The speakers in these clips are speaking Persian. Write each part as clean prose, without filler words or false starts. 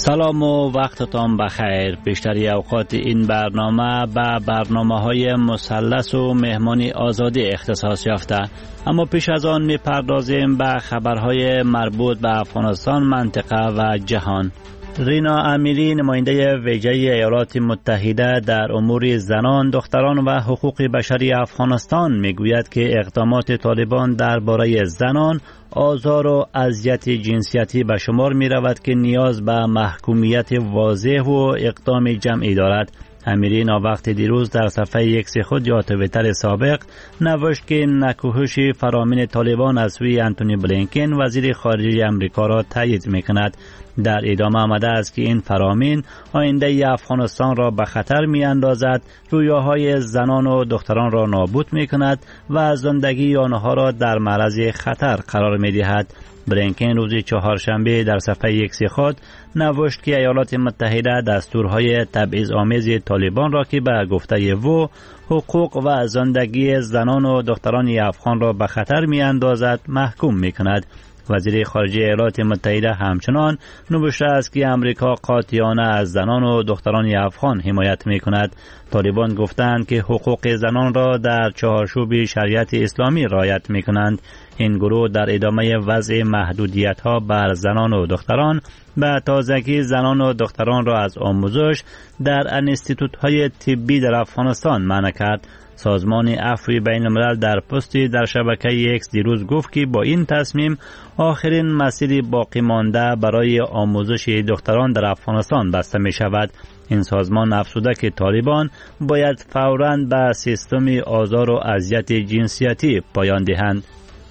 سلام و وقتتان بخیر. بیشتری اوقات این برنامه به برنامه‌های مثلث و مهمانی آزادی اختصاص یافته، اما پیش از آن می‌پردازیم به خبرهای مربوط به افغانستان، منطقه و جهان. رینا امیری، نماینده ویژه ایالات متحده در امور زنان، دختران و حقوق بشری افغانستان میگوید که اقدامات طالبان درباره زنان، آزار و اذیت جنسیتی به شمار می رود که نیاز به محکومیت واضح و اقدام جمعی دارد. امیری وقت دیروز در صفحه ایکس خود یا توییتر سابق نوشت که نکوهش فرامین طالبان از سوی انتونی بلینکن وزیر خارجه امریکا را تایید می کند. در ادامه آمده است که این فرامین آینده افغانستان را به خطر می اندازد، رویاهای زنان و دختران را نابود می کند و زندگی آنها را در معرض خطر قرار می دهد. بلینکن روز چهارشنبه در صفحه ایکس خود نوشت که ایالات متحده دستورهای تبعیض‌آمیز طالبان را که به گفته او حقوق و زندگی زنان و دختران افغان را به خطر می اندازد محکوم می کند. وزیر خارجه ایالات متحده همچنان نوشته است که امریکا قاطعانه از زنان و دختران افغان حمایت می کند. طالبان گفتند که حقوق زنان را در چارچوب شریعت اسلامی رعایت می کنند. این گروه در ادامه وضع محدودیت ها بر زنان و دختران به تازگی زنان و دختران را از آموزش در انستیتوت های طبی در افغانستان منع کرد. سازمان عفو بین الملل در پستی در شبکه ایکس دیروز گفت که با این تصمیم آخرین مسیر باقی مانده برای آموزش دختران در افغانستان بسته می شود. این سازمان افزوده که طالبان باید فوراً به سیستم آزار و اذیت جنسیتی پایان دهند.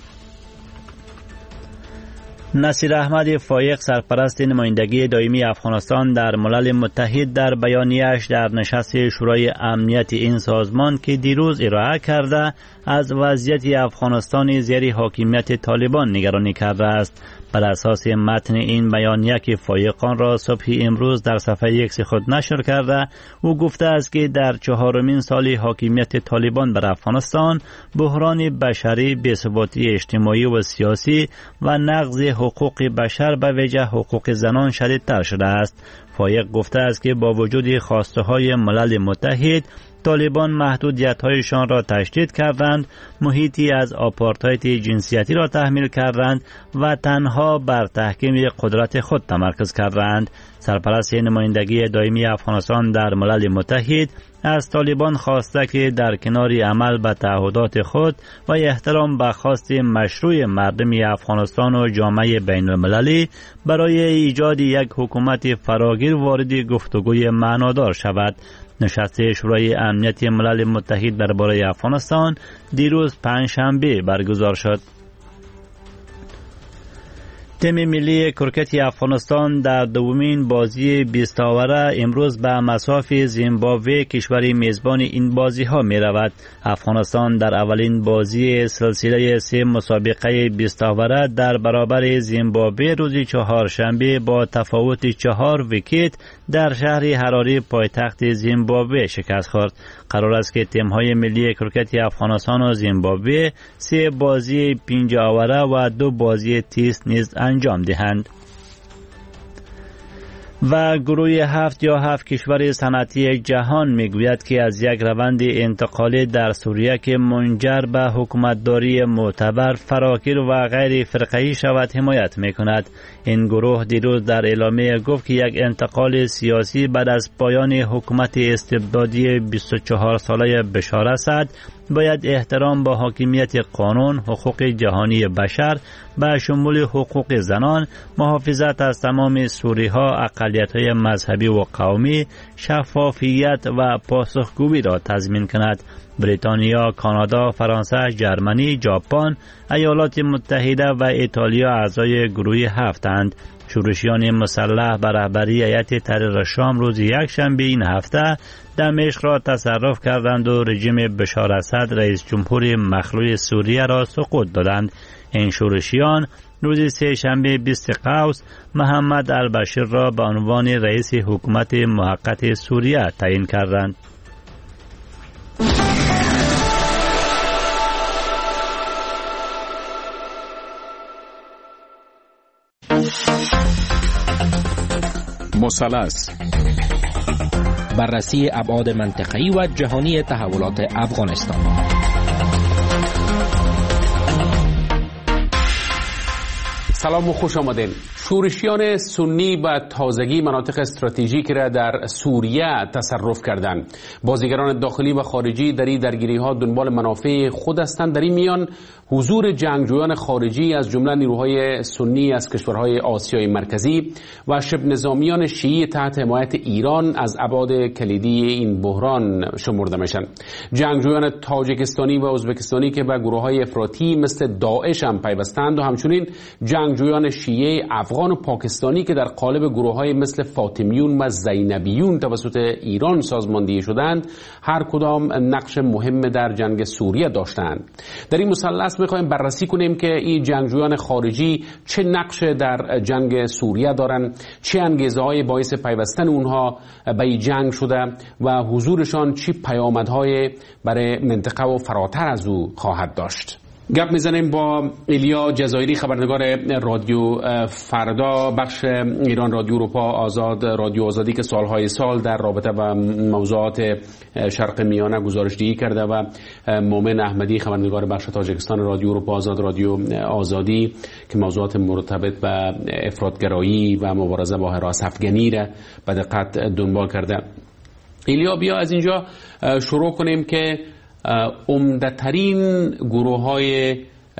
نصیر احمد فایق، سرپرست نمایندگی دائمی افغانستان در ملل متحد، در بیانیه‌اش در نشست شورای امنیت این سازمان که دیروز ارائه کرده از وضعیت افغانستان زیر حاکمیت طالبان نگرانی کرده است. بر اساس متن این بیانیه که فایقان را صبح امروز در صفحه ایکس خود نشر کرده، او گفته است که در 4مین سال حاکمیت طالبان بر افغانستان بحران بشری، بی‌ثباتی اجتماعی و سیاسی و نقض حقوق بشر به ویژه حقوق زنان شدیدتر شده است. فایق گفته است که با وجود خواسته های ملل متحد، طالبان محدودیت‌هایشان را تشدید کردند، محیطی از آپارتاید جنسیتی را تحمیل کردند و تنها بر تحکیم قدرت خود تمرکز کردند. سرپرست نمایندگی دائمی افغانستان در ملل متحد از طالبان خواسته که در کنار عمل به تعهدات خود و احترام به خواست مشروع مردم افغانستان و جامعه بین المللی برای ایجاد یک حکومت فراگیر وارد گفتگوی معنادار شود. نشست شورای امنیت ملل متحد درباره افغانستان دیروز پنجشنبه برگزار شد. تیم ملی کرکت افغانستان در دومین بازی 20 آوره امروز به مصاف زیمبابوه، کشور میزبان این بازی ها می رود. افغانستان در اولین بازی سلسله 3 مسابقه 20 آوره در برابر زیمبابوه روز چهارشنبه با تفاوت 4 ویکت در شهر حراری پایتخت زیمبابوه شکست خورد. قرار است که تیم های ملی کرکت افغانستان و زیمبابوه 3 بازی 5 آوره و 2 بازی تیست نیز انجام دهند. و گروه 7 یا 7 کشور صنعتی جهان میگوید که از یک روند انتقالی در سوریه که منجر به حکومتداری معتبر، فراگیر و غیر فرقه‌ای شود حمایت میکند. این گروه دیروز در اعلامیه گفت که یک انتقال سیاسی بعد از پایان حکومت استبدادی 24 ساله بشار اسد باید احترام با حاکمیت قانون، حقوق جهانی بشر به شمول حقوق زنان، محافظت از تمام سوریه‌ها، اقلیت‌های مذهبی و قومی، شفافیت و پاسخگویی را تضمین کند. بریتانیا، کانادا، فرانسه، ژرمنی، ژاپن، ایالات متحده و ایتالیا اعضای گروه 7 اند. شورشیان مسلح به رهبری هیئت تحریر شام روز یکشنبه این هفته دمشق را تصرف کردند و رژیم بشار اسد رئیس جمهور مخلوع سوریه را سقوط دادند. این شورشیان روز سه‌شنبه 20 قوس محمد البشیر را به عنوان رئیس حکومت موقت سوریه تعیین کردند. مثلث. بررسی ابعاد منطقه‌ای و جهانی تحولات افغانستان. سلام و خوش آمدین. شورشیان سنی به تازگی مناطق استراتژیک را در سوریه تصرف کردند. بازیگران داخلی و خارجی در این درگیری‌ها دنبال منافع خود هستند. در این میان حضور جنگجویان خارجی از جمله نیروهای سنی از کشورهای آسیای مرکزی و شبه نظامیان شیعی تحت حمایت ایران از ابعاد کلیدی این بحران شمرده میشن. جنگجویان تاجیکستانی و ازبکستانی که به گروه‌های افراطی مثل داعش هم پیوستند و همچنین جنگجویان شیعه افغان و پاکستانی که در قالب گروه‌های مثل فاطمیون و زینبیون توسط ایران سازماندهی شدند، هر کدام نقش مهم در جنگ سوریه داشتند. در این مثلث می‌خوایم بررسی کنیم که این جنگجویان خارجی چه نقش در جنگ سوریه دارند، چه انگیزه‌های باعث پیوستن اونها به این جنگ شده و حضورشان چه پیامدهای برای منطقه و فراتر از او خواهد داشت. گپ میزنیم با ایلیا جزایری، خبرنگار رادیو فردا، بخش ایران رادیو اروپا آزاد، رادیو آزادی که سالهای سال در رابطه با موضوعات شرق میانه گزارش‌دهی کرده، و مومن احمدی، خبرنگار بخش تاجیکستان رادیو اروپا آزاد، رادیو آزادی که موضوعات مرتبط به افراطگرایی و مبارزه با حراس افغانی را به دقت دنبال کرده. ایلیا، بیا از اینجا شروع کنیم که عمده‌ترین گروه‌های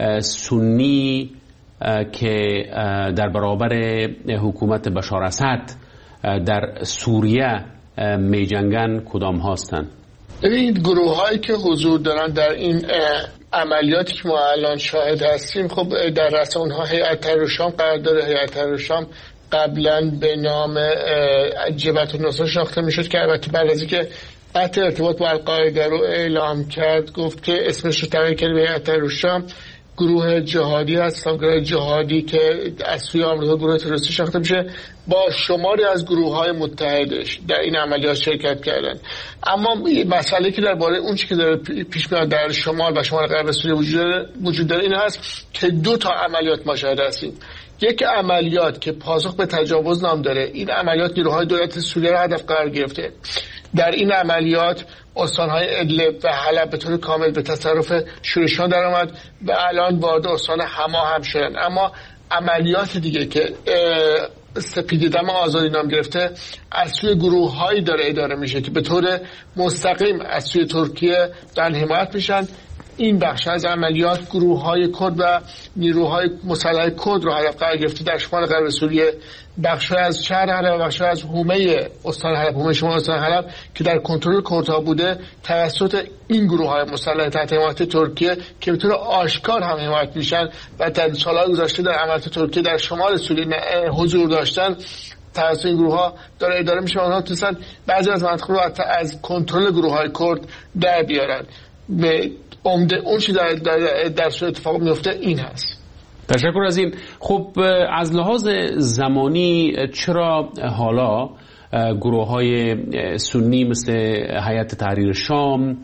سنی که در برابر حکومت بشار اسد در سوریه می جنگن کدام هستند؟ ببینید، گروه‌هایی که حضور دارن در این عملیاتی که ما الان شاهد هستیم، خب در رأس اونها هیئت تحریر شام قرار داره. هیئت تحریر شام قبلا به نام جبهة النصره شناخته میشد که البته بعد از اینکه قطع ارتباط با القاعده رو اعلام کرد، گفت که اسمش رو تغییر کرد به هیئت تحریر شام. گروه جهادی هست، گروه جهادی که از سوی آمریکا گروه تروریستی شناخته میشه، با شماری از گروه‌های متحدش در این عملیات شرکت کردن. اما مسئله که درباره اون چیزی که داره پیش میاد در شمال و شمال غرب سوریه وجود داره این هست که دو تا عملیات ما شاهد هستیم. یک عملیات که پاسخ به تجاوز نام داره. این عملیات نیروهای دولت سوریه را هدف قرار گرفته. در این عملیات استان‌های ادلب و حلب به طور کامل به تصرف شورشیان در آمد و الان وارد استان حما هم شدن. اما عملیات دیگه که سپید دم آزادی نام گرفته از سوی گروه‌هایی داره اداره میشه که به طور مستقیم از سوی ترکیه در حمایت میشن. این بخش از عملیات گروه‌های کرد و نیروهای مسلح کرد رو هدف قرار گرفته در شمال غرب سوریه، بخش از شهر حلب و بخش از حومه استان حلب، حومه شمال استان حلب که در کنترل کردها بوده، توسط این گروه‌های مسلح تحت حمایت ترکیه که به طور آشکار هم حمایت میشن و در سال‌های گذشته در عملیات ترکیه در شمال سوریه حضور داشتن، توسط این گروه‌ها داره اداره میشه. اونها تونستن بعضی از مناطق رو از کنترل گروه‌های کرد در بیارن. به عمده اون چی در سوی اتفاق میفته این هست. تشکر از این. خب از لحاظ زمانی چرا حالا گروه‌های سنی مثل هیئت تحریر شام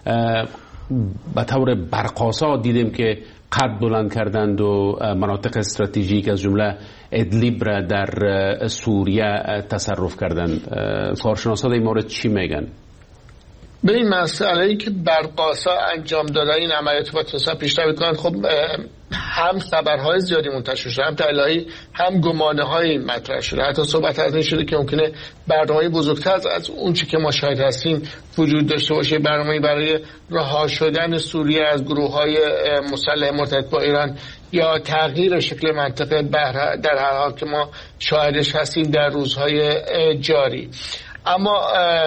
به طور برقاسا دیدیم که قد بلند کردند و مناطق استراتژیک از جمله ادلیب را در سوریه تصرف کردند؟ کارشناسان این مورد چی میگن؟ به این مسئله‌ای که برقاسا انجام دادن این عملیات و تونستن پیشروی کنند، خب هم خبرهای زیادی منتشر شده، هم تحلیل‌هایی، هم گمانه‌هایی مطرح شده. حتی صحبت از این شده که ممکنه برنامه‌ای بزرگتر از اون چیزی که ما شاهد هستیم وجود داشته باشه، برنامه‌ای برای رها شدن سوریه از گروه‌های مسلح مرتبط با ایران یا تغییر شکل منطقه در هر حال که ما شاهدش هستیم در روزهای جاری. اما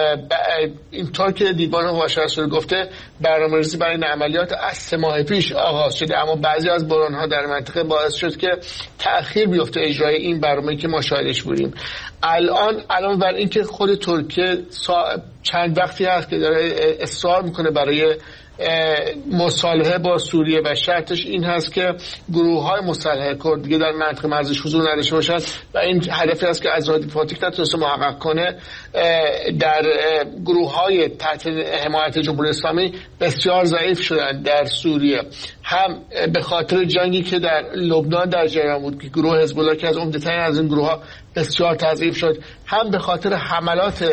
اینطور که دیوان هواشی رسول گفته، برنامه‌ریزی برای این عملیات از 3 ماه پیش آغاز شده، اما بعضی از بحران‌ها در منطقه باعث شد که تأخیر بیفته اجرای این برنامه‌ای که ما شاهدش بودیم. الان بر اینکه خود ترکیه چند وقتی هست که داره اصرار میکنه برای مصالحه با سوریه و شرطش این هست که گروه‌های مسلح کرد دیگه در منطقه مرزش حضور نداشته باشند و این هدفی است که از راه دیپلماتیک نتونسته محقق کنه. در گروه‌های تحت حمایت جمهوری اسلامی بسیار ضعیف شدن در سوریه، هم به خاطر جنگی که در لبنان در جریان بود که گروه حزب الله که از عمده‌ترین از این گروه‌ها بسیار تضعیف شد، هم به خاطر حملات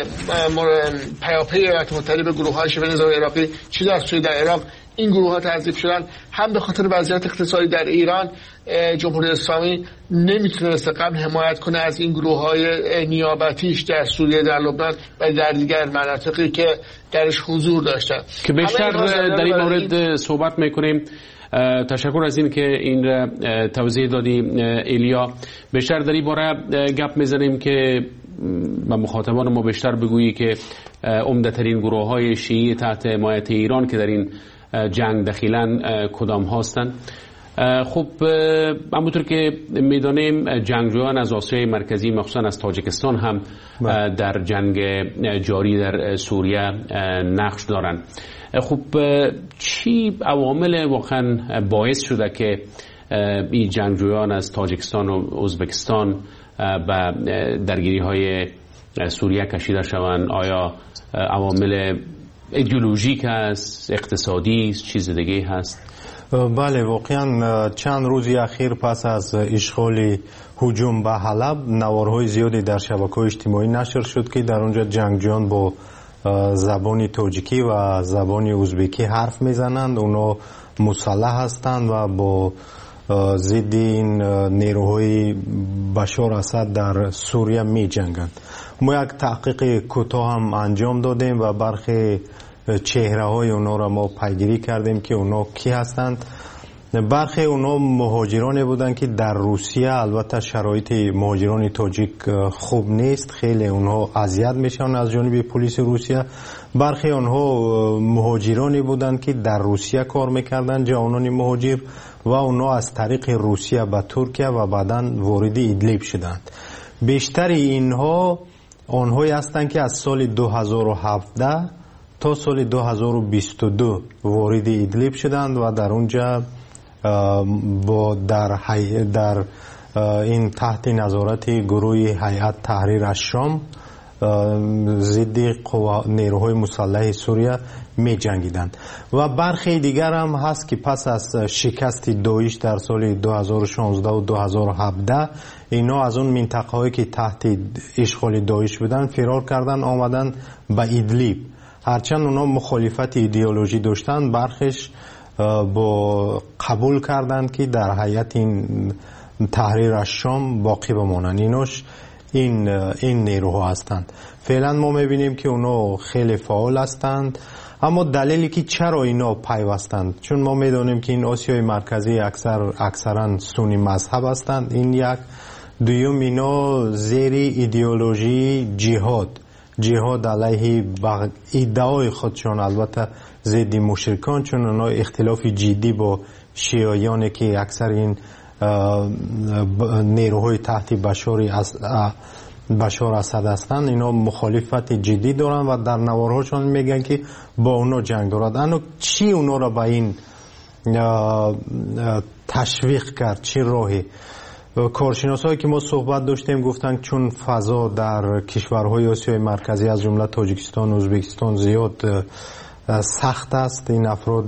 پیاپی ایالات متحده به گروه‌های شبه نظامی عراقی چه در سوریه در عراق این گروه ها تضعیف شدن، هم به خاطر وضعیت اقتصادی در ایران جمهوری اسلامی نمیتونست قبل حمایت کنه از این گروه های نیابتیش در سوریه، در لبنان و در دیگر مناطقی که درش حضور داشتن که بیشتر در این مورد صحبت میکنیم. تشکر از این که این توضیح دادی ایلیا. بیشتر در این باره گپ میزنیم که با مخاطبان ما بیشتر بگویی که عمده‌ترین گروه‌های شیعی تحت حمایت ایران که در این جنگ دخیلن کدام هستند. خب همونطور که میدانیم جنگجویان از آسیای مرکزی مخصوصا از تاجیکستان هم در جنگ جاری در سوریه نقش دارند. خب چی عوامل واقعا باعث شده که این جنگجویان از تاجیکستان و ازبکستان به درگیری های سوریه کشیده شوند؟ آیا عوامل ایدئولوژیک است، اقتصادی است، چیز دیگه هست؟ بله، واقعا چند روزی اخیر پس از اشغال هجوم به حلب نوارهای زیادی در شبکه‌های اجتماعی نشر شد که در اونجا جنگجویان با زبان تاجیکی و زبان ازبکی حرف میزنند. اونا مسلح هستند و با ضد این نیروهای بشار اسد در سوریه می جنگند. ما یک تحقیق کوتاه هم انجام دادیم و برخی چهره های اونا را ما پیگیری کردیم که اونا کی هستند. برخی اونا مهاجرانی بودند که در روسیه، البته شرایط مهاجران تاجیک خوب نیست، خیلی اونها اذیت میشن از جانب پلیس روسیه. برخی اونها مهاجرانی بودند که در روسیه کار میکردند، جوانان مهاجر، و اونا از طریق روسیه به ترکیه و بعداً وارد ادلیب شدند. بیشتر اینها آنهایی هستند که از سال 2017 تا سال 2022 وارد ادلیب شدند و در اونجا در این تحت نظارت گروه هیئت تحریر الشام ضد نیروهای مسلح سوریه می جنگیدند. و برخی دیگر هم هست که پس از شکست داعش در سال 2016 و 2017 اینا از اون منطقه هایی که تحت اشغال داعش بودن فرار کردن آمدن به ادلیب. هرچند اونا مخالفت ایدئولوژی داشتن، برخیش با قبول کردند که در هیئت این تحریر الشام باقی بمانند. اینوش این نیروها هستند. فعلا ما میبینیم که اونا خیلی فعال هستند، اما دلیلی که چرا اینا پیوستند، چون ما میدونیم که این آسیای مرکزی اکثرا سنی مذهب هستند. این یک. دوم، اینا زیر ایدئولوژی جهاد علیه ایدئای خودشان، البته ضد مشرکان، چون اونا اختلاف جدی با شیعیانی که اکثر این نیروهای تحت بشار اسد هستند، اینا مخالفت جدی دارن و در نوارهاشون میگن که با اونا جنگ دارد. اما چی اونا را به این تشویق کرد؟ چی راهی؟ کارشناسایی که ما صحبت داشتیم گفتن چون فضا در کشورهای آسیای مرکزی از جمله تاجیکستان و ازبکستان زیاد سخت است، این افراد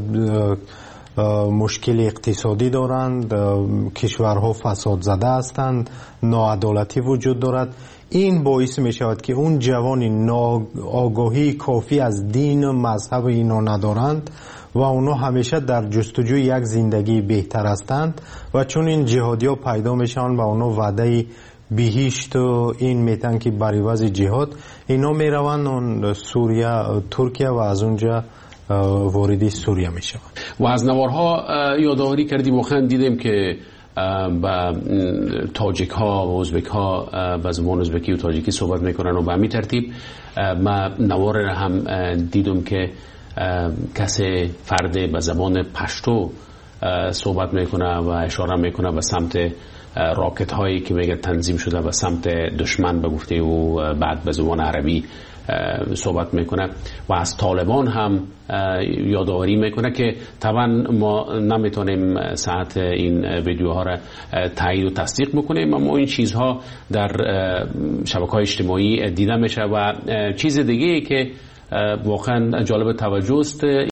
مشکل اقتصادی دارند، کشورها فساد زده هستند، ناعدالتی وجود دارد. این باعث می شود که اون جوان آگاهی کافی از دین و مذهب اینا ندارند و اونا همیشه در جستجوی یک زندگی بهتر هستند و چون این جهادی ها پیدا میشن و اونا وعده بهشت و این میتن که بر عوض جهاد اینا میروند اون سوریه، ترکیه و از اونجا واردی سوریه میشوند. و از نوارها یادآوری کردیم، واقعا دیدیم که با تاجیک ها و ازبک ها با زبان ازبکی و تاجیکی صحبت میکنن و به همین ترتیب ما نوار هم دیدم که کسی فرد به زبان پشتو صحبت میکنه و اشاره میکنه به سمت راکت هایی که میگه تنظیم شده به سمت دشمن به گفته او، بعد به زبان عربی صحبت میکنه و از طالبان هم یادآوری میکنه که طبعا ما نمیتونیم ساعت این ویدیوها را تایید و تصدیق بکنیم، اما این چیزها در شبکه‌های اجتماعی دیده میشه. و چیز دیگه که واقعا جالب توجه است